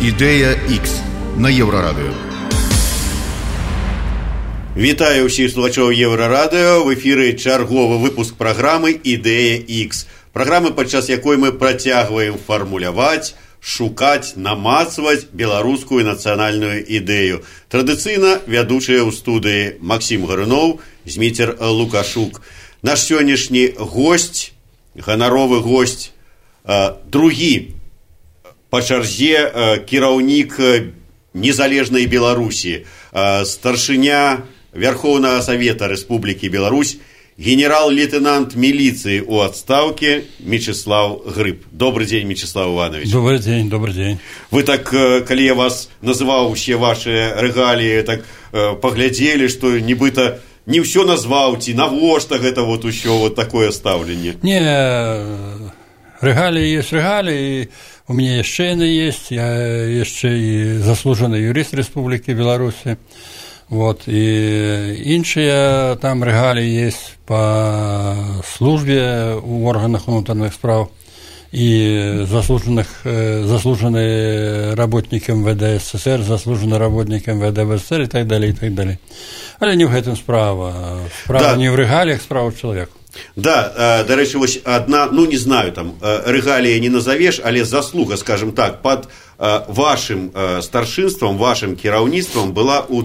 Ідэя X на Еўрарадыё. Вітаю ўсіх слухачоў Еўрарадыё. В эфіры чарговы выпуск праграмы «Ідэя X». Праграмы, падчас якой мы працягваем фармуляваць, шукаць, намацваць беларускую нацыянальную ідэю. Традыцыйна вядучыя ў студыі Максім Гарыноў, Зміцер Лукашук. Наш сённяшні госць, ганаровы госць, другі па чарзе кіраўнік незалежнай Беларусі, старшыня Верховного Совета Республики Беларусь, генерал-лейтенант милиции у отставки Мечислав Грыб. Добрый день, Мечислав Иванович. Добрый день, добрый день. Вы так, коли я вас называл все ваши регалии, так поглядели, что нібыта не все назвал, навошта гэта вот еще вот такое ставленне. Не, регалии есть регалии, у меня есть шейны есть, я еще и заслуженный юрист Республики Беларусь. Вот, и іншыя там регалии есть по службе у органах внутренних справ и заслуженные работники МВД СССР, заслуженные работники МВД СССР и так далее, и так далее. Але не в этом справа. Справа да. Не в регалиях, справа в человеку. Да, до речі, ось одна, ну не знаю, там, регалія не назовеш, але заслуга, скажем так, под вашим старшинством, вашим кіраўніцтвом была у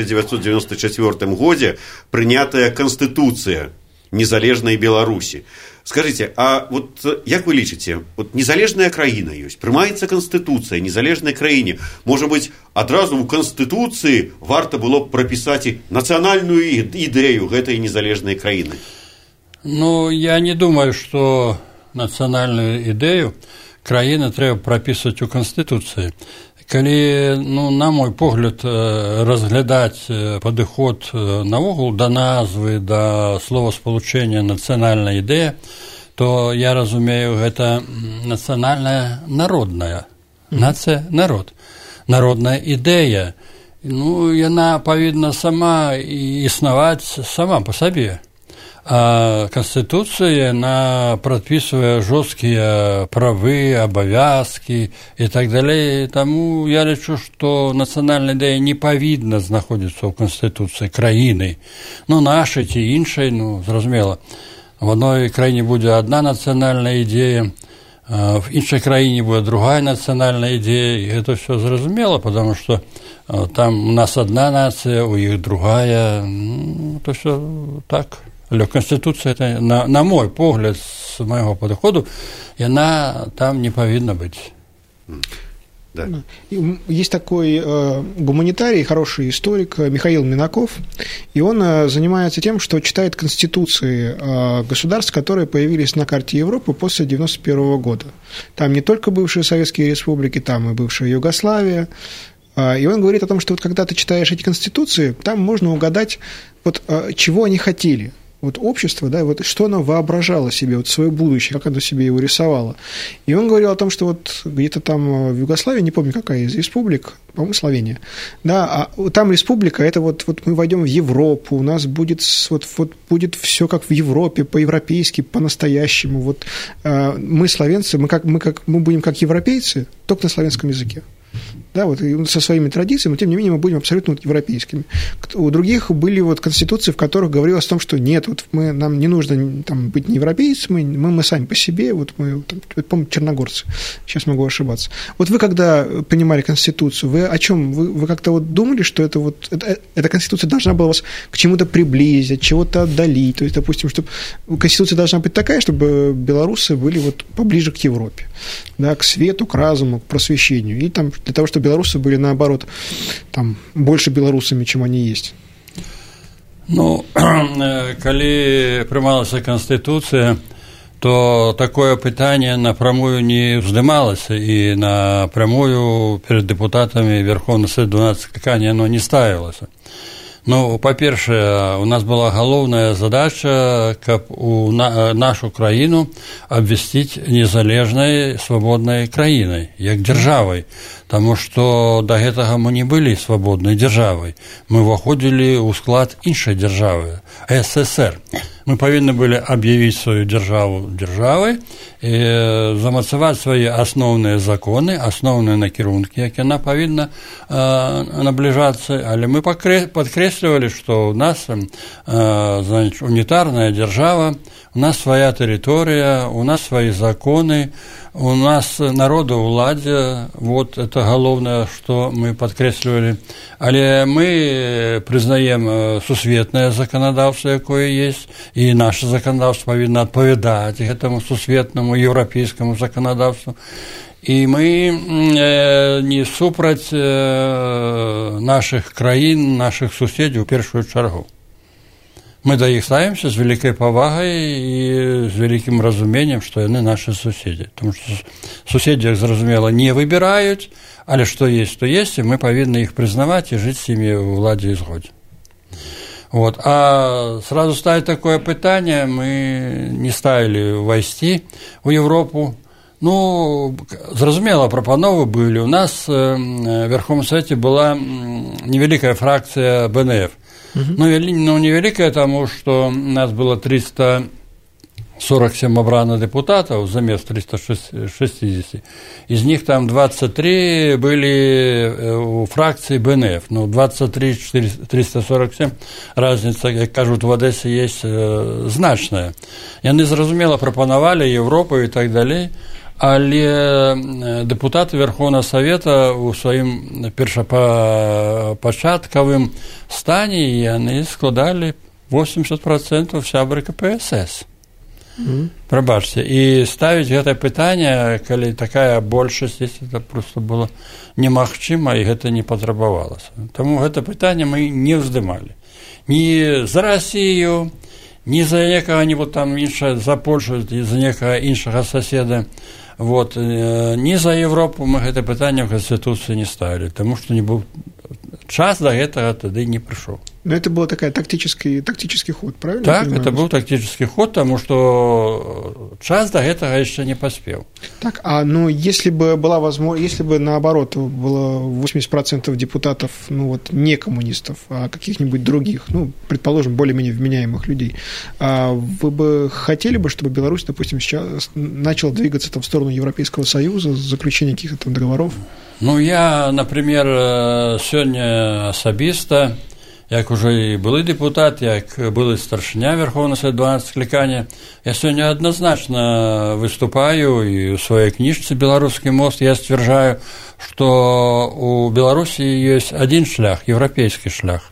1994 году принятая Конституция незалежной Беларуси. Скажите, а вот як вы лічыце, вот незалежная краіна ёсць, прымаецца Конституция незалежнай краіне, может быть, адразу у Конституции варта было б прапісаць і нацыянальную ідэю гэтай незалежнай краіны? Ну, я не думаю, что национальную идею краіны трэба прапісваць у Конституции. Калі, ну, на мой погляд, разглядаць падыход наогул да назвы, да словаспалучэння нацыянальная ідэя, то я разумею, гэта нацыянальная народная. Нацыя, народ. Народная ідэя. Ну, яна павінна сама існаваць сама па сабе. А Конституция, она прописывает жесткие правы, обовязки и так далее. Тому я лечу, что национальная идея не повинна находиться в Конституции краины. Ну, нашей, ті іншей, ну, зрозуміло. В одной краине будет одна национальная идея, в іншей краине будет другая национальная идея. И это все зрозуміло, потому что там у нас одна нация, у них другая. Ну, это все так. Але Конституция, это, на мой погляд, с моего подхода, она там не повинна быть. Да. Есть такой гуманитарий, хороший историк Михаил Минаков, и он занимается тем, что читает конституции государств, которые появились на карте Европы после 1991 года. Там не только бывшие советские республики, там и бывшая Югославия. И он говорит о том, что вот когда ты читаешь эти конституции, там можно угадать, вот, чего они хотели. Вот общество, да, вот что оно воображало себе, вот свое будущее, как оно себе его рисовало. И он говорил о том, что вот где-то там в Югославии, не помню, какая из республик, по-моему, Словения, да, а там республика, это вот мы войдем в Европу, у нас будет, вот будет все как в Европе, по-европейски, по-настоящему. Вот мы, словенцы, мы будем как европейцы, только на славянском языке. Да, вот, и со своими традициями, но тем не менее мы будем абсолютно вот европейскими. У других были вот конституции, в которых говорилось о том, что нет, вот нам не нужно там, быть не европейцами, мы сами по себе, вот мы, там, помню, черногорцы, сейчас могу ошибаться. Вот вы когда принимали конституцию, вы о чем? Вы как-то вот думали, что это вот эта конституция должна была вас к чему-то приблизить, чего-то отдалить, то есть, допустим, чтобы конституция должна быть такая, чтобы белорусы были вот поближе к Европе, да, к свету, к разуму, к просвещению, и там для того, чтобы белорусы были, наоборот, там, больше белорусами, чем они есть. Ну, калі прымалася Конституция, то такое пытанне напрямую не вздымалася, и напрямую перед депутатами Верховного Совета 12 скликания оно не ставилось. Ну, па-першае, у нас была галоўная задача, каб нашу краіну абвясціць незалежнай свабоднай краінай, як дзяржавай, таму што да гэтага мы не былі свабоднай дзяржавай. Мы ўваходзілі ў склад іншай дзяржавы, СССР. Мы павінны былі аб'явіць сваю дзяржаву дзяржавай, замацаваць свае асноўныя законы, асноўныя накірункі, як яна павінна набліжацца, але мы падкрэслівалі, што ў нас унітарная дзяржава, у нас свая тэрыторыя, у нас свае законы, у нас народаўладдзе, вот это галоўнае, што мы падкрэслівалі. Але мы прызнаем сусветнае заканадаўства, якое есть, і наше заканадаўства павінна адпавядаць гэтаму сусветнаму еўрапейскаму заканадаўству. І мы не супраць нашых краін, нашых суседзяў у першую чаргу. Мы да іх ставімся з вялікай павагай і з вялікім разуменнем, што яны нашы суседзі. Таму што суседзі, зразумела, не выбіраюць, але што есть, то есть, і мы павінны іх прызнаваць і жыць з імі ў ладзе і згодзе. Вот. А сразу ставить такое пытанне мы не ставілі ўвайсці ў Европу. Ну, зразумела, прапановы былі. У нас в Верховном Совете была невялікая фракцыя БНФ. Ну, невялікая, таму што у нас было 347 абраных дэпутатаў замест 360. Из них там 23 были у фракцыі БНФ. Ну, 23, 347, разница, як кажуць, в Одессе есть значная. Яны, зразумела, прапанавалі Европу і так далей. Але дэпутаты Верховного Совета ў сваім першапачаткавым стане яны складалі 80% сябры КПСС. Прабачце, і ставіць гэтае пытанне, калі такая большасць, это просто было немагчыма і гэта не патрабавалася. Таму гэта пытанне мы не ўздымалі. Ні за Расію, ні за некага-небудзь там іншага, за Польшу, ні за некага іншага соседа. Вот, ні за Европу мы гэта пытанне ў Конституцыі не ставілі, таму што не быў час да гэтага тады не прыйшоў. Но это был такой тактический ход, правильно? Так, это был тактический ход, потому что час до этого еще не поспел. Так, ну, если бы была возможность, если бы наоборот было 80% депутатов, ну вот не коммунистов, а каких-нибудь других, ну, предположим, более-менее вменяемых людей, вы бы хотели бы, чтобы Беларусь, допустим, сейчас начала двигаться там в сторону Европейского Союза, заключения каких-то там договоров? Ну, я, например, сегодня особисто, як уже і былы дэпутат, як былы старшыня Верховного Совета 12 склікання, я сёння адназначна выступаю і ў сваёй кніжцы «Беларускі мост» я сцвярджаю, што у Беларусі ёсць адзін шлях, еўрапейскі шлях.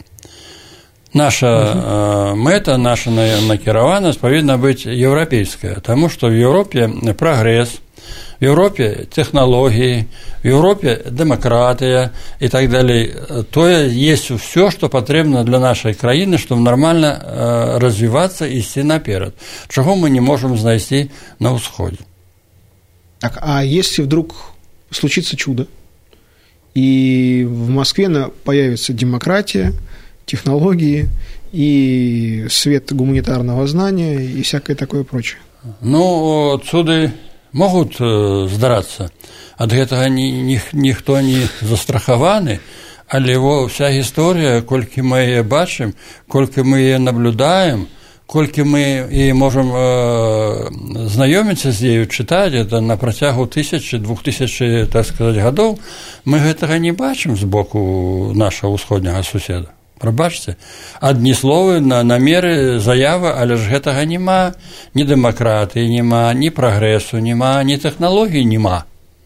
Наша мэта, наша накіраванасць павінна быць еўрапейская, таму што в Европе прагрэс, в Европе технологии, в Европе демократия и так далее. То есть все, что потребно для нашей краины, чтобы нормально развиваться и идти наперед. Чего мы не можем знайти на Усходе. Так, а если вдруг случится чудо, и в Москве появится демократия, технологии и свет гуманитарного знания и всякое такое прочее? Ну, цуды могуць здарацца. Ад гэтага ніхто не застрахаваны, але вся гісторыя, колькі мы яе бачым, колькі мы яе наблюдаем, колькі мы і можам знаёміцца з ёю, чытаць, это на працягу 1000-2000, так сказаць, гадоў, мы гэтага не бачым з боку нашага ўсходняга суседа. Прабачце, адні словы, намеры, заявы, але ж гэтага няма, ні дэмакратыі няма, ні прагрэсу няма, ні тэхналогій няма.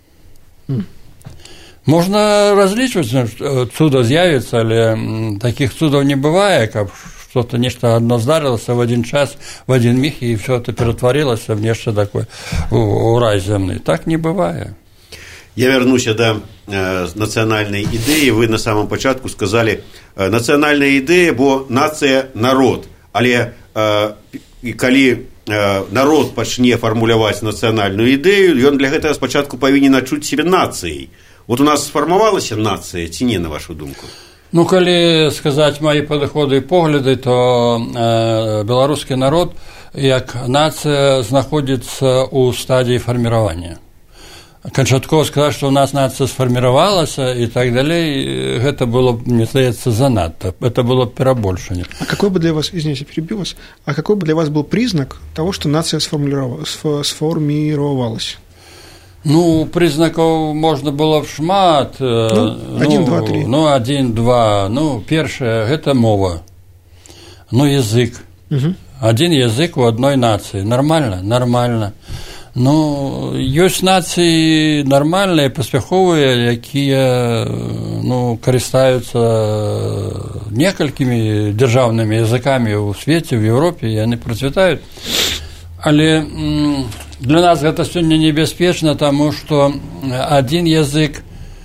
Можна разлічваць, цуда з'явіцца, але такіх цудаў не бывае, каб что-то, нешта одно здарылася в один час, в один миг, и все это ператварылася в нешта такое, у рай земны. Так не бывае. Я вернуся до нацыянальнай ідэі. Вы на самом пачатку сказали, нацыянальная ідэя, бо нацыя народ. Але калі народ пачне фармуляваць нацыянальную ідэю, ён для гэтага спачатку павінен адчуць сябе нацыяй. Вот у нас сфармавалася нацыя ці не, на вашу думку? Ну, калі сказаць мои падыходы і погляды, то беларускі народ як нацыя знаходзіцца ў стадіі фарміравання. Канчаткова сказаць, што ў нас нацыя сфарміравалася і так далей, гэта было, мне здаецца, занадта. Это было перабольшанне. А какой бы для вас, извините, перебью вас, а какой бы для вас был признак того, что нация сформировалась? Ну, признаков можно было б шмат. Один, два, три. Один, два. Першае, гэта мова. Язык. Угу. Один язык у одной нации. Нормально? Нормально. Ёсць нацыі нармальныя, паспяховыя, якія карыстаюцца некалькімі дзяржаўнымі языкамі ў свеце, в Европе, і яны працвітаюць. Але для нас гэта сёння небяспечна, таму што адзін язык,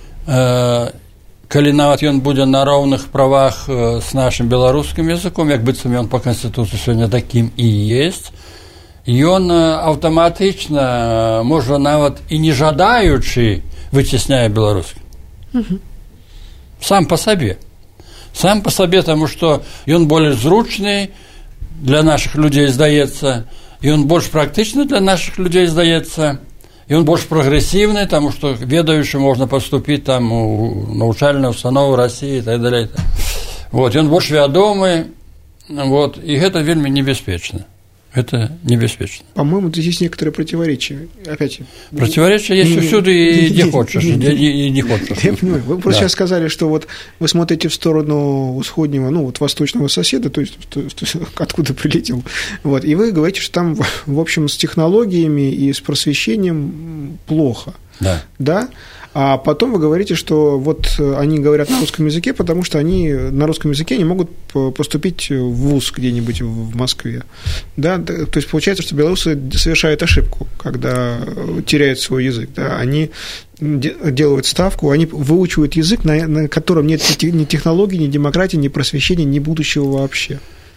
калі нават ён будзе на роўных правах з нашым беларускім языком, як быццам ён па Канстытуцыі сёння такім і ёсць, ён аўтаматычна, можа нават і не жадаючы, выцісняе беларускі. Сам па сабе. Сам па сабе, таму што ён больш зручны для нашых людзей, здаецца, ён больш практычны для нашых людзей, здаецца, ён больш прагрэсіўны, таму што ведаючы можна паступіць там у навучальную установу Расіі і так далей. Ён больш вядомы, і гэта вельмі небяспечна. Это небяспечна. По-моему, здесь есть некоторые противоречия. Опять. Противоречия есть всюду, и где хочешь, и не хочешь. Я понимаю. Вы просто сейчас сказали, что вот вы смотрите в сторону усходнего, восточного соседа, то есть откуда прилетел. И вы говорите, что там, в общем, с технологиями и с просвещением плохо. Да? А потом вы говорите, что вот они говорят на русском языке, потому что они на русском языке не могут поступить в вуз где-нибудь в Москве. Да? То есть получается, что белорусы совершают ошибку, когда теряют свой язык. Да? Они делают ставку, они выучивают язык, на котором нет ни технологий, ни демократии, ни просвещения, ни будущего вообще.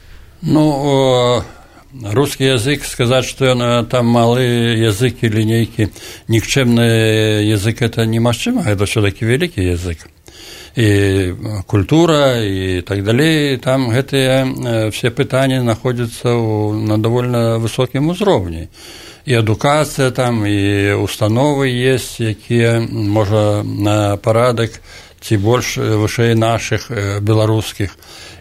Русский язык, сказать, что он там малый язык или некий никчемный язык, это немашчыма, это все-таки великий язык. И культура, и так далее, там эти все пытания находятся на довольно высоком уровне. И адукация там, и установы есть, якія, можа, на парадок, ці больш вышэй наших беларускіх.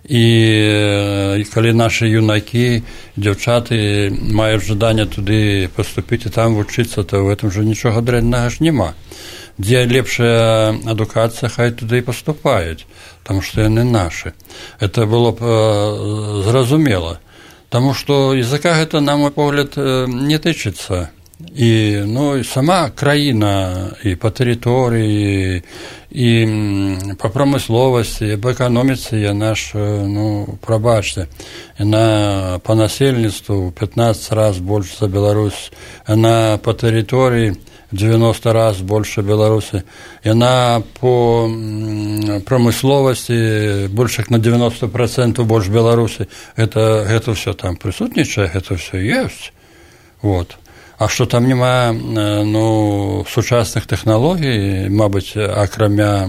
І калі нашы юнакі, дзяўчаты маюць жаданне туды паступіць і там вучыцца, то в этом же нічога дрэннага ж няма. Дзе лепшая адукацыя, хай туды і паступаюць, таму што яны нашы. Это было б зразумела, таму што языка гэта, на мой погляд, не тычыцца. І сама краіна і па тэрыторыі, і па прамысловасці, і па эканоміцы яна ж, прабачце, яна па насельніцтву 15 раз больш за Беларусь, яна па тэрыторыі 90 раз больше Беларуси, яна по промысловости больше як на 90% больше Беларуси. Это все там присутнічае, это все есть. А што там няма сучасных тэхналогій, мабыць, акрамя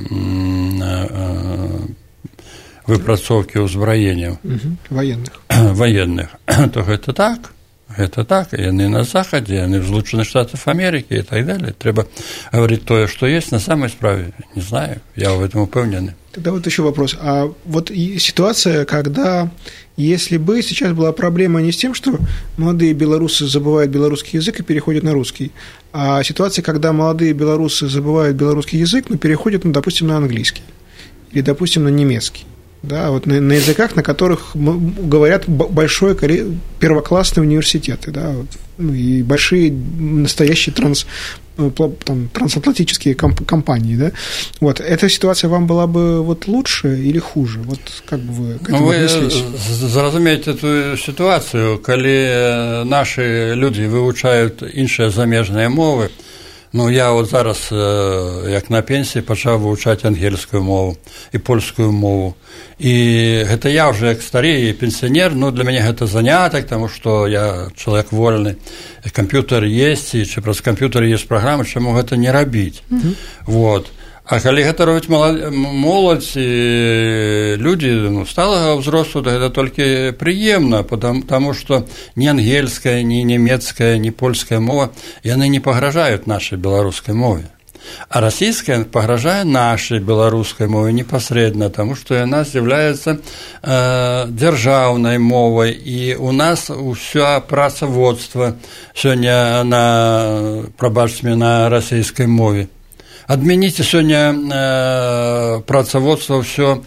выпрацоўкі ўзбраенняў ваенных, то гэта так. Гэта так, яны на Захадзе, яны в Злучаных Штатах Америки и так далее. Треба говорить то, что есть на самой справе. Не знаю, я в этом упевнен. Тогда вот еще вопрос. А вот ситуация, когда, если бы сейчас была проблема не с тем, что молодые белорусы забывают белорусский язык и переходят на русский, а ситуация, когда молодые белорусы забывают белорусский язык, но переходят, допустим, на английский или, допустим, на немецкий. Да, вот на языках, на которых говорят большой первоклассные университеты, да, и большие настоящие трансатлантические компании, да. Эта ситуация вам была бы лучше или хуже? Как бы вы к этому отнеслись? Вы зразумеете эту ситуацию, когда наши люди выучают іншыя замежныя мовы. Я зараз, як на пенсії, пачаў вывучаць ангельскую мову і польскую мову. І гэта я уже як стары пенсіянер, для мяне гэта занятак, таму што я чалавек вольны. Камп'ютар ёсць, і праз камп'ютар ёсць праграмы, чаму гэта не рабіць. А калі гэта робіць моладзь і людзі сталага ўзросту, то гэта толькі прыемна, потому што ні ангельская, ні нямецкая, ні польская мова, яны не пагражаюць нашай беларускай мове. А расійская пагражае нашай беларускай мове непасрэдна, таму што яна з'яўляецца дзяржаўнай мовай, і у нас ўся працаводства сёння прабачце мне, на расійскай мове. Адмяніце сёння працаводства ўсё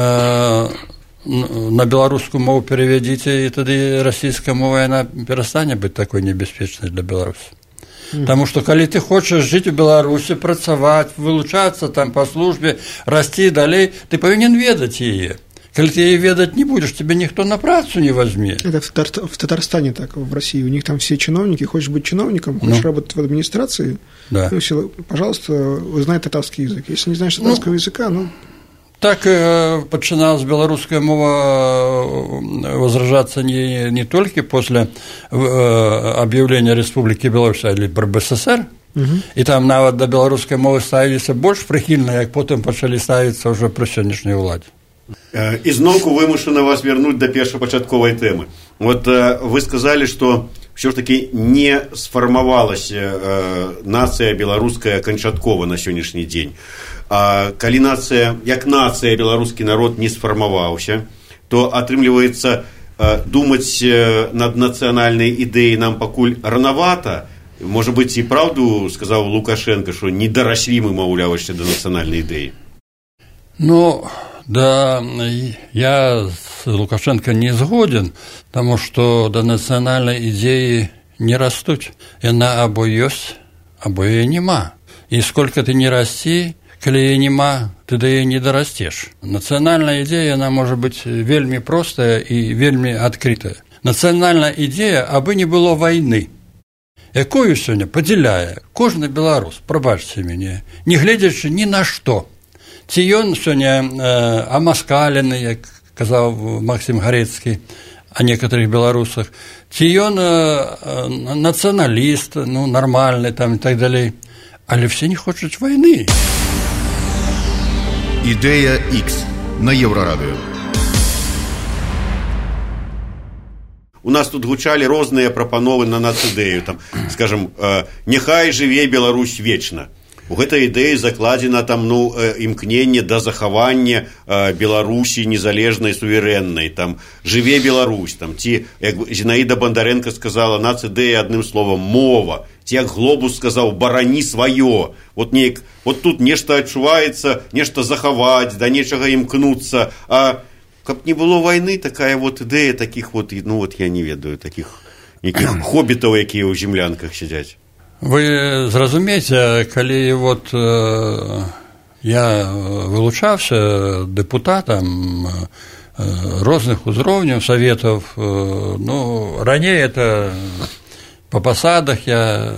на беларускую мову перавядзіце, і тады расійская мова яна перастане быць такой небяспечнай для Беларусі. Таму што калі ты хочаш жыць у Беларусі, працаваць, вылучацца там па службе, расці далей, ты павінен ведаць яе. Калі ты яе ведаць не будзеш, тебе ніхто на працу не возьме. Это в Татарстане так, в России. У них там все чиновники. Хочешь быть чиновником, хочешь работать в администрации, да. Пожалуйста, узнай татарский язык. Если не знаешь татарского языка, Так пачыналась беларуская мова возражацца не толькі пасля аб'яўлення Рэспублікі Беларусь, але пра БССР. І там нават да беларускай мовы ставіліся больш прыхільна, як потым пачалі ставіцца ўжо пры сённяшняй уладзе. І зноўку вымушана вас вярнуць да першапачатковай тэмы. Вот вы сказалі, што ўсё ж такі не сфармавалася нацыя беларуская канчаткова на сённяшні дзень. А калі нацыя, як нацыя, беларускі народ не сфармаваўся, то атрымліваецца думаць над нацыянальнай ідэяй нам пакуль ранавата. Можа быць, і праўду сказаў Лукашенко, што не дараслі мы, маўляў, яшчэ да нацыянальнай ідэі. Да, я с Лукашенко не згоден, потому что до национальной идеи не растут. Она або есть, або ее нема. И сколько ты не расти, коли ее нема, ты до ее не дорастешь. Национальная идея, она может быть вельми простая и вельми открытая. Национальная идея, абы не было войны, якою сёння падзяляе кожны беларус, прабачце мяне, не гледзячы ні на што. Ці ён сёння амаскалены, як казаў Максім Гарэцкі о некаторых беларусах, ці ён нацыяналіст, нармальны там і так далей, але все не хочуць вайны. Ідэя X на Еўрарадыё. У нас тут гучалі розныя прапановы на нацыдэю, там, скажем, няхай жыве Беларусь вечна. У гэтай ідэі закладзена там імкненне да захавання Беларусі незалежнай, суверэннай, там жыве Беларусь, там ці як Зінаіда Бандарэнка сказала, нацыдэя адным словам мова, ці як Глобус сказаў, барані сваё. Вот тут нешта адчуваецца, нешта захаваць, да нечага імкнуцца, а каб не было вайны, такая вот ідэя такіх я не ведаю, такіх нейкіх хобітаў, якія ў землянках сядзяць. Вы зразумееце, калі я вылучаўся дэпутатам розных узроўняў саветаў, раней это по пасадах я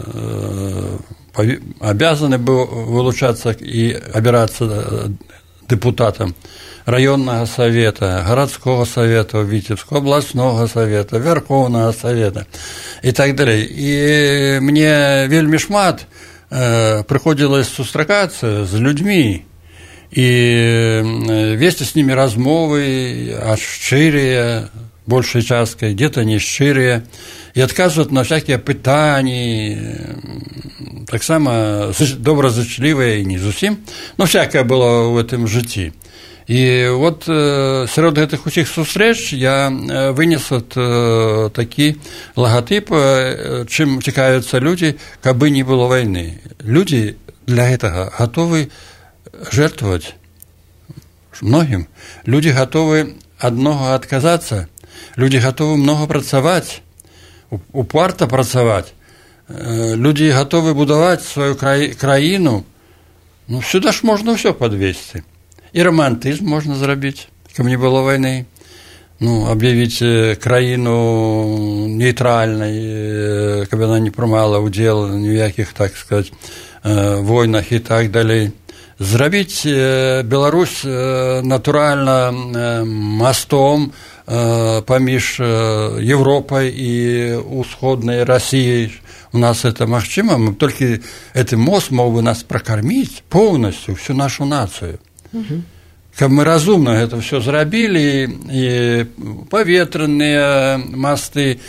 обязаны быў вылучацца і абірацца дэпутатам районного совета, городского совета, Витебского областного совета, Верховного совета и так далее. И мне вельмі шмат прыходзілася сустракацца з людьми и вести с ними размовы, а шчырыя, большей часткой, где-то не шчырыя, и адказваць на всякие пытанні, таксама добразычлівыя і не зусім, всякое было в этом жыцці. І от сярод гэтых усіх сустрэч я вынес такі лагатып, чым цікавяцца людзі, каб не было вайны. Людзі для гэтага гатовы жертвовать многім. Людзі гатовы ад многа адказацца, людзі гатовы многа працаваць, упарта працаваць, людзі гатовы будаваць сваю краіну. Сюда ж можна ўсё падвесці. І романтизм можна зрабіць, каб не было вайны. Аб'явіць краіну нейтральнай, каб яна не прымала ўдзел ні ў якіх, так сказаць, войнах і так далей. Зрабіць Беларусь натуральна мостом паміж Европой и усходной Россией. У нас это магчыма, мы только этот мост мог бы нас прокормить полностью, всю нашу нацию. Каб мы разумно это все зрабілі, и паветраныя мосты,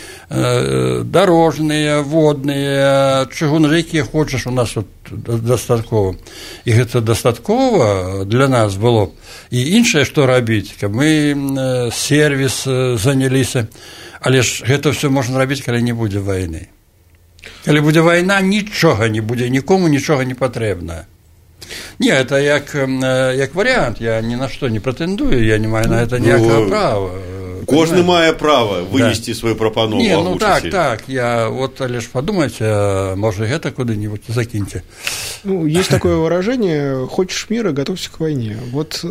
дорожныя, водныя, чыгуны, якія хочаш, у нас тут дастаткова. І гэта дастаткова для нас было. І іншае, што рабіць, каб мы сервіс заняліся. Але ж гэта все можна рабіць, калі не будзе вайны. Калі будзе вайна, нічога не будзе, нікому нічога не патрэбна. Не, это як вариант, я ни на что не претендую, я не маю на это ніякого права. Кожны мае права вынести свою прапанову. Не, ну так, я вот лишь подумайте, может, это куда-нибудь закиньте. Ну, есть такое выражение: хочешь мира, готовься к войне. Вот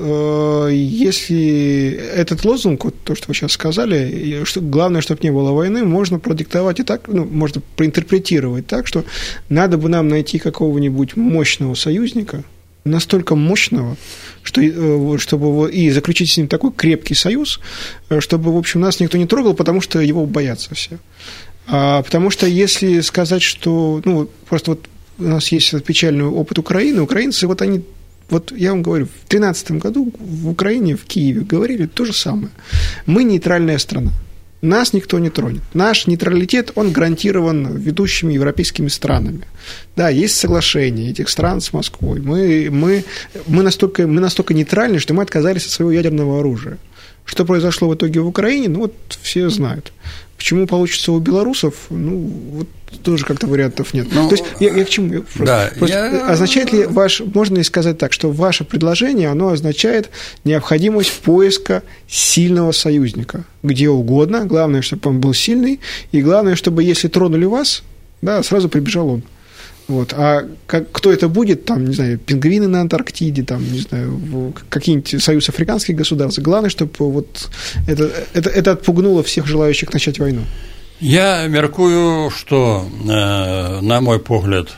если этот лозунг, вот то, что вы сейчас сказали, что главное, чтобы не было войны, можно продиктовать и так, ну, можно проинтерпретировать так, что надо бы нам найти какого-нибудь мощного союзника, настолько мощного, что, чтобы и заключить с ним такой крепкий союз, чтобы, в общем, нас никто не трогал, потому что его боятся все. Потому что если сказать, что... Ну, просто вот у нас есть этот печальный опыт Украины, украинцы, вот они... Вот я вам говорю, в 2013 году в Украине, в Киеве говорили то же самое. Мы нейтральная страна. Нас никто не тронет. Наш нейтралитет, он гарантирован ведущими европейскими странами. Да, есть соглашение этих стран с Москвой. Мы настолько нейтральны, что мы отказались от своего ядерного оружия. Что произошло в итоге в Украине, ну вот все знают. Почему получится у белорусов, ну, вот тоже как-то вариантов нет. То есть, я к чему? Означает ли можно ли сказать так, что ваше предложение, оно означает необходимость поиска сильного союзника, где угодно, главное, чтобы он был сильный, и главное, чтобы, если тронули вас, да, сразу прибежал он. Вот. А кто это будет, там, не знаю, пингвины на Антарктиде, там, не знаю, какие-нибудь союз африканских государств. Главное, чтобы вот это отпугнуло всех желающих начать войну. Я мяркую, что, на мой погляд,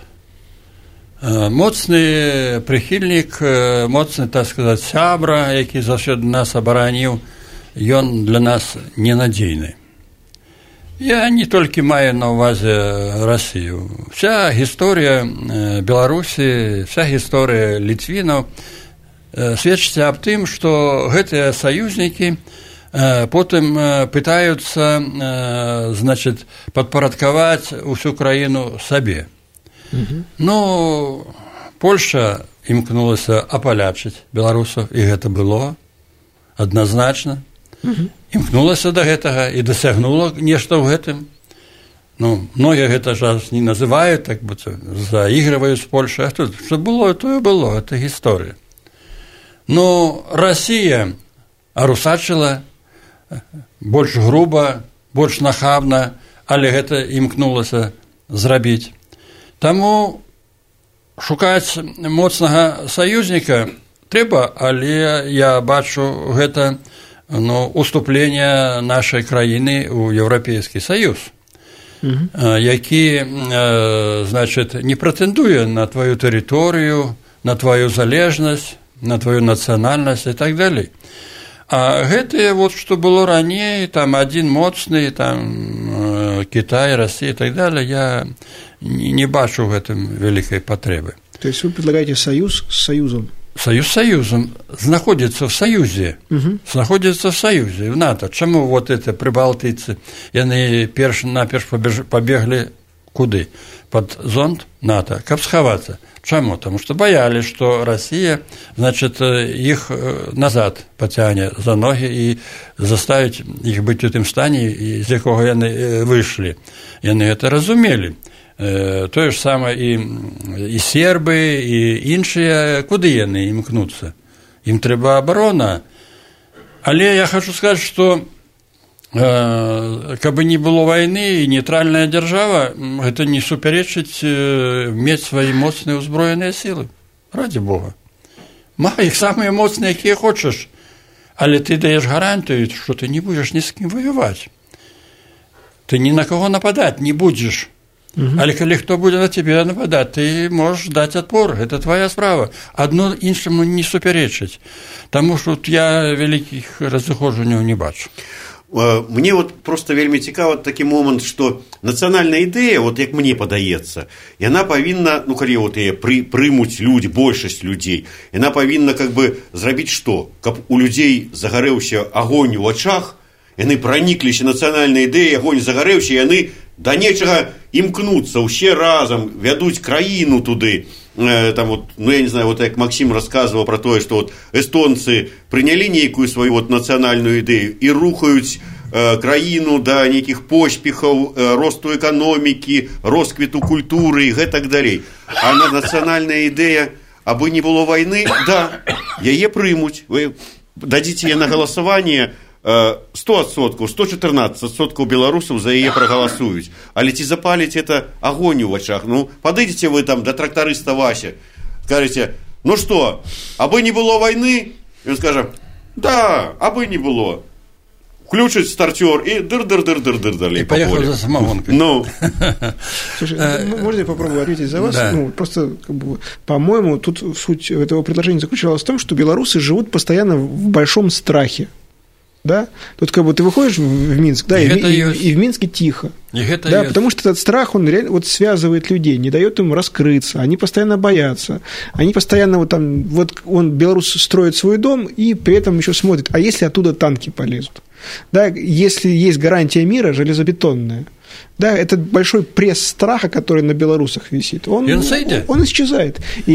моцны прыхільнік, моцны, так сказать, сябра, які заўсёды нас абараніў, ён для нас ненадзейны. Я не толькі маю на ўвазе Расію. Вся гісторыя Беларусі, вся гісторыя літвінаў сведчыць аб тым, што гэтыя саюзнікі потым пытаюцца, значит, падпарадкаваць усю краіну сабе. Ну, Польша імкнулася апалячыць беларусаў, і гэта было адназначна. Імкнулася да гэтага і дасягнула нешта ў гэтым. Ну, многія гэта зараз не называюць, так бы заігрываюць з Польшай. А тут, што было, тое было, гэта гісторыя. Ну, Расія арусачыла больш груба, больш нахабна, але гэта імкнулася зрабіць. Таму шукаць моцнага саюзніка трэба, але я бачу гэта уступлення нашай краіны ў Еўрапейскі Саюз, які, значит, не прэтэндуе на твою тэрыторыю, на твою залежнасць, на твою нацыянальнасць і так далей. А гэтае, вот, што было раней, там, адзін моцны, там, Кітай, Расія і так далей, я не бачу ў гэтым вялікай патрэбы. То есть вы предлагаете союз с союзом? Союз с союзом знаходится в союзе, знаходится в союзе, в НАТО. Чему вот это прибалтийцы, яны наперш побегли куды? Под зонт НАТО, каб сховаться. Чему? Потому что боялись, что Россия, значит, их назад потянет за ноги и заставить их быть в том стане, из якого яны вышли. Яны это разумели. Тое ж самае і сербы, і іншыя, куды яны імкнуцца? Ім трэба абарона. Але я хочу сказаць, што каб не было вайны і нейтральная дзяржава, гэта не супярэчыць мець свае моцныя ўзброеныя сілы. Раді Бога. Май іх самыя моцныя, якія хочаш, але ты даеш гарантыю, што ты не будзеш ні з кім ваяваць. Ты ні на каго нападаць не будзеш. Але калі хто будзе на цябе нападаць, ты можаш даць адпор, гэта твая справа. Адно іншаму не супярэчыць, таму што я вялікіх разыходжанняў не бачу. мне вот просто вельмі цікава такі момант, што нацыянальная ідэя, вот як мне падаецца, яна павінна, ну калі вот яе прымуць людзі, большасць людзей, яна павінна как бы зрабіць што? Каб у людзей загарэўся агонь у вачах, яны пранікліся нацыянальнай ідэяй, агонь загарэўся, яны да нечага імкнуцца, усе разам вядуць краіну туды. Там вот, ну я не знаю, вот як Максим рассказывал про тое, что вот эстонцы прынялі нейкую свою вот нацыянальную ідэю і рухаюць краіну да нейкіх поспехаў, росту эканомікі, росквіту культуры і гэтак далей. А нацыянальная ідэя, абы не было вайны, да, яе прымуць. Вы дадзіце яе на галасаванне, 100%, 114% беларусаў за яе прагаласуюць. Але ці запаліць это агонь у вачах? Ну, падыдзеце вы там да трактарыста Вася, скажеце, ну што, абы не было вайны? Ён скажа, да, абы не было. Включить стартер и дыр-дыр-дыр-дыр-дыр далее. И поехал за самогонкой. Ну. Слушай, можно я попробую ответить за вас? Да. Ну, просто, как бы, по-моему, тут суть этого предложения заключалась в том, что белорусы живут постоянно в большом страхе. Да? Тут как бы ты выходишь в Минск, да, и в Минске тихо. Да, потому что этот страх, он реально вот связывает людей, не дает им раскрыться, они постоянно боятся, они постоянно вот там, вот он, белорус, строит свой дом и при этом еще смотрит, а если оттуда танки полезут? Да, если есть гарантия мира железобетонная, да, этот большой пресс страха, который на белорусах висит, он исчезает.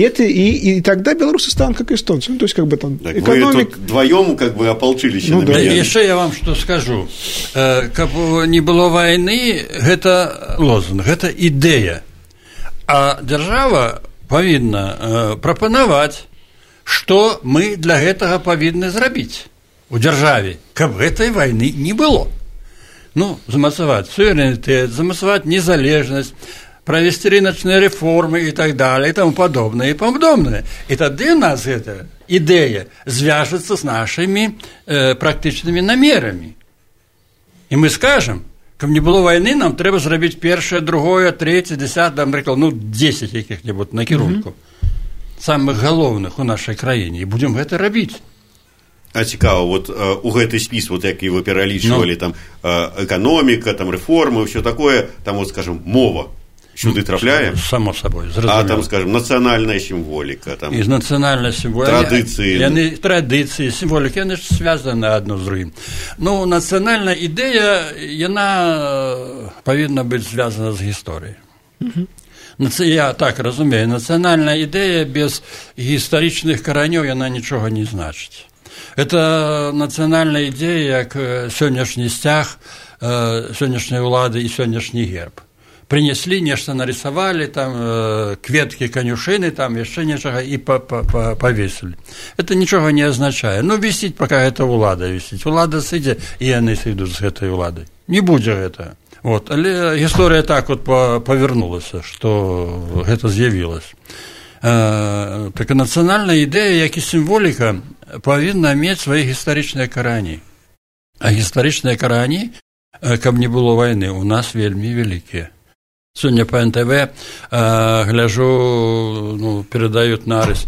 И тогда белорусы станут как эстонцы. Ну, то есть, как бы там так экономик... Вы тут вдвоем как бы ополчились на меня. Еще я вам что скажу. Как не было войны, это лозунг, это идея. А держава повинна прапанаваць, что мы для этого повинны зрабіць у державе, каб этой войны не было. Ну, замацаваць суверэнітэт, замацаваць незалежнасць, правесці рыначныя рэформы і так далее, і тому падобнае, і падобнае. І тады у нас гэта ідэя звяжацца з нашымі практычнымі намерамі. І мы скажам, каб не было вайны, нам трэба зрабіць першае, другое, трэцяе, 10, напрыклад, 10 якіх-небудзь накірункаў, самых галоўных у нашай краіне, і будзем гэта рабіць. А цікава, вот у гэты спіс, вот які вы пералічвалі, там эканоміка, там рэформы, ўсё такое, там вот, скажем, мова сюды трапляе? Само собой, зразумела. А там, скажем, нацыянальная сімволіка, там нацыянальная сімволіка, традыцыі, сімволікі, яны ж звязаны адно з другім. Ну, нацыянальная ідэя, яна павінна быць звязана з гісторыяй. Я так разумею, нацыянальная ідэя без гістарычных каранёў, яна нічога не значыць. Это нацыянальная ідэя, як сённяшні сцяг сённяшняй улады і сённяшні герб. Принесли, нешта нарисовали, там кветкі, канюшыны, там яшчэ нечага і павесілі. Это нічога не азначае. Ну, вісіць, пока гэта улада вісіць. Улада сыдзе, і яны сыдуць з гэтай уладай. Не будзе гэта. Вот. Але гісторыя так вот павернулася, што гэта з'явілася. Так нацыянальная ідэя, як і сімволіка, павінна мець свае гістарычныя карані. А гістарычныя карані, каб не было вайны, у нас вельмі вялікія. Сёння по НТВ гляжу, перадают нарыс.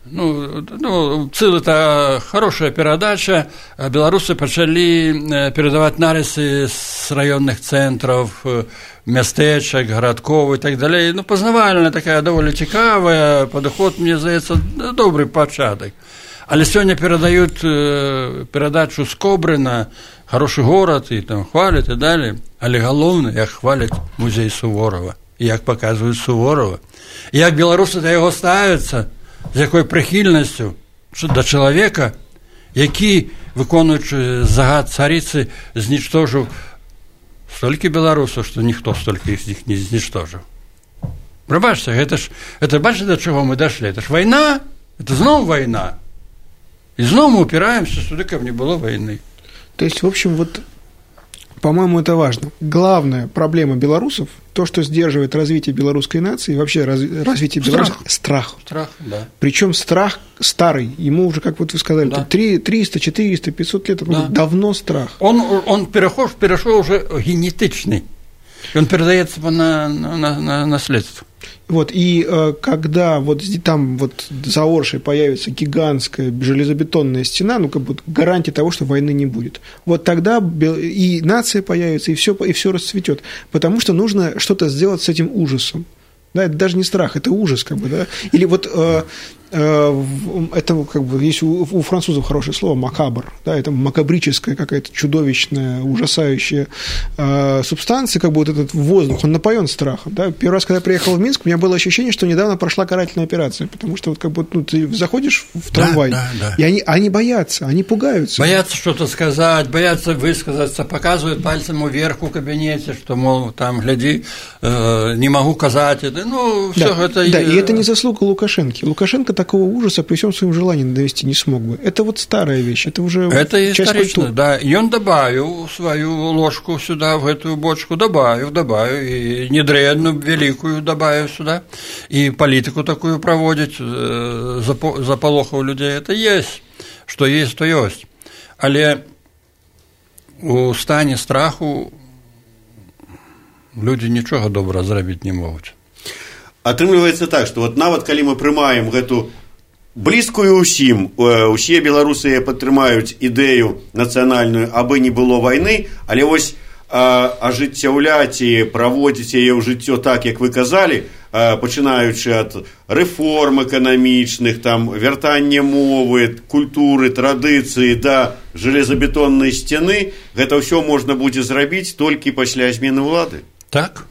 Это хорошая передача. Беларусы пачалі перадаваць нарысы з раённых цэнтраў, мястэчак, гарадкоў і так далей. Пазнавальная такая даволі цікавая, падыход, мне здаецца, добрый пачатак. Але сёння перадают перадачу з Кобрына, хороший город, і там хвалят і далее. Але галоўна, як хвалять музей Суворова, і як паказваюць Суворова, і як беларусы да яго ставяцца, з якой прыхільнасцю да чалавека, які, выконуючы загад царіцы, знічтожыў столькі беларусаў, што ніхто столькі іх не знічтожыў. Прабачце, гэта бачыце, да чаго мы дашлі? Это ж вайна, это зноў вайна. И снова мы упираемся сюда, как не было войны. То есть, в общем, вот, по-моему, это важно. Главная проблема белорусов, то, что сдерживает развитие белорусской нации, вообще развитие белорусов, страх. Страх, да. Причем страх старый. Ему уже, как вот вы сказали, да. 300, 400, 500 лет, да. Давно страх. Он перешел уже генетичный. Он передается по наследству. Вот, и когда вот там вот за Оршей появится гигантская железобетонная стена, ну, как бы гарантия того, что войны не будет, вот тогда и нация появится, и все расцветет, потому что нужно что-то сделать с этим ужасом. Да, это даже не страх, это ужас, как бы, да. Или вот это как бы есть у французов хорошее слово макабр, да, это макабрическая какая-то чудовищная, ужасающая субстанция, как бы вот этот воздух, он напоен страхом. Да. Первый раз, когда я приехал в Минск, у меня было ощущение, что недавно прошла карательная операция, потому что вот как бы ты заходишь в трамвай, да. И они боятся, они пугаются. Боятся что-то сказать, боятся высказаться, показывают пальцем вверх в кабинете, что, мол, там, гляди, не могу казать, ну, все да, это... Да, и это не заслуга Лукашенко. Лукашенко такого ужаса при всем своем желании довести не смог бы. Это вот старая вещь, это уже это часть исторично, культуры. Да. И он добавил свою ложку сюда, в эту бочку, добавил, и недрядную, великую добавил сюда, и политику такую проводить, заполохав людей. Это есть, что есть, то есть. Але у стані страху люди нічога добра зрабіць не могуць. Атрымліваецца так, што вот нават калі мы прымаем гэту блізкую ўсім, усе беларусы падтрымаюць ідэю нацыянальную, абы не было вайны, але вось ажыццяўляць і праводзіць яе ў жыццё так, як вы казалі, пачынаючы ад рэформ эканамічных, там, вяртання мовы, культуры, традыцыі да жалезабетоннай сцяны, гэта ўсё можна будзе зрабіць толькі пасля змены ўлады. Так.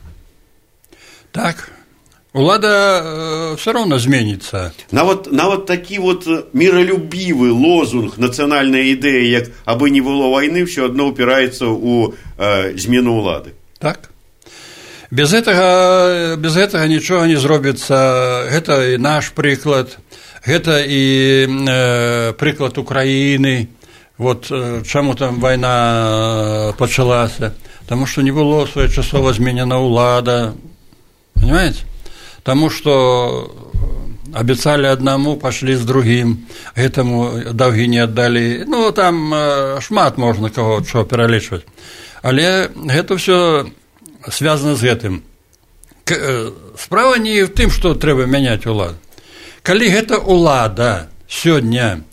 Улада все равно зменится. Нават такі вот миролюбівы лозунг нацыянальнай ідэі, як абы не было вайны, все одно упираецца ў змену ўлады. Так. Без гэтага нічога не зробіцца. Гэта і наш прыклад, гэта і прыклад Украіны. Вот чаму там вайна пачалася? Таму што не было своечасова зменена ўлада. Понимаете? Потому что обещали одному, пошли с другим, этому долги не отдали. Ну, там шмат можно кого что перелічваць. Але это все связано с этим. Справа не в тым, что трэба мяняць уладу. Калі гэта улада сёння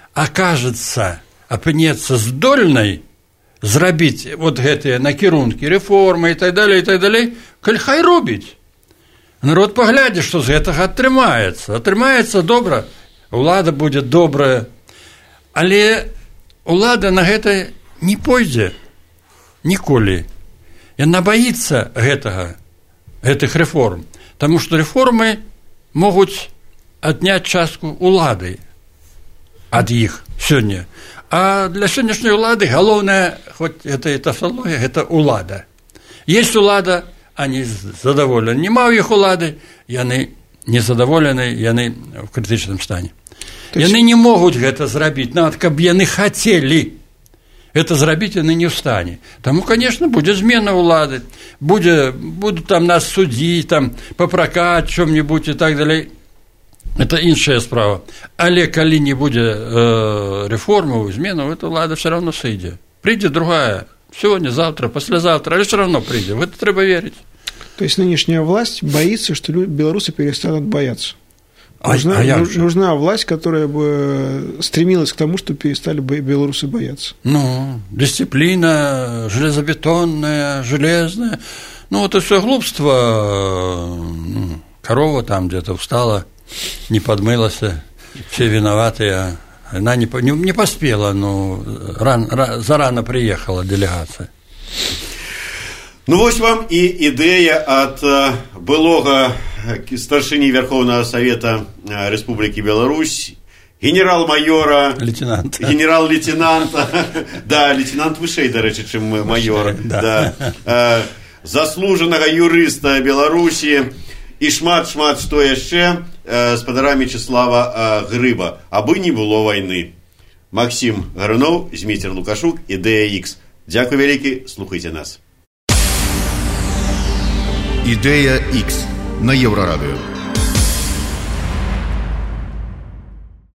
апынецца здольнай зрабіць вот гэтыя накірункі, рэформы и так далее, калі хай робіць. Народ паглядзе, што з гэтага атрымаецца добра, улада будзе добрая, але улада на гэта не пойдзе ніколі. Яна баіцца гэтых рэформ, таму што рэформы могуць адняць частку улады ад іх сёння. А для сённяшняй улады галоўнае, хоць гэта і тавталогія, гэта улада. Есть улада, они задоволены. Нема ў іх улады, яны незадаволены, яны в крытычным стане. Яны не могуць гэта зрабіць, нават каб яны хацелі гэта зрабіць, яны не ў стане. Таму, конечно, будзе змена ўлады, будуць там нас судзіць, там папракаць чым-небудзь і так далей. Это іншая справа. Але калі не будзе рэформаў, зменаў, эта ўлада все равно сыдзе. Прыйдзе другая. Сегодня, завтра, послезавтра, але все равно придет. В это треба верить. То есть нынешняя власть боится, что белорусы перестанут бояться. Нужна власть, которая бы стремилась к тому, чтобы перестали белорусы бояться. Ну, дисциплина железобетонная, железная. Ну, вот это все глупство. Корова там где-то встала, не подмылась, все виноваты. Она не поспела, но зарано приехала делегация. Ну, вось вам і ідэя ад былога старшыні Верховнага Савета Рэспублікі Беларусь, генерал-майора, генерал-лейтенанта, да, лейтенант вышэй, дарэчы, чым майор, да, заслужанага юрыста Беларусі і шмат-шмат што яшчэ, спадара Мечыслава Грыба, абы не было вайны. Максім Гаруноў, Зміцер Лукашук, Ідэя Х. Дзякуй вялікі, слухайце нас. Ідэя Х на Еўрарадыё.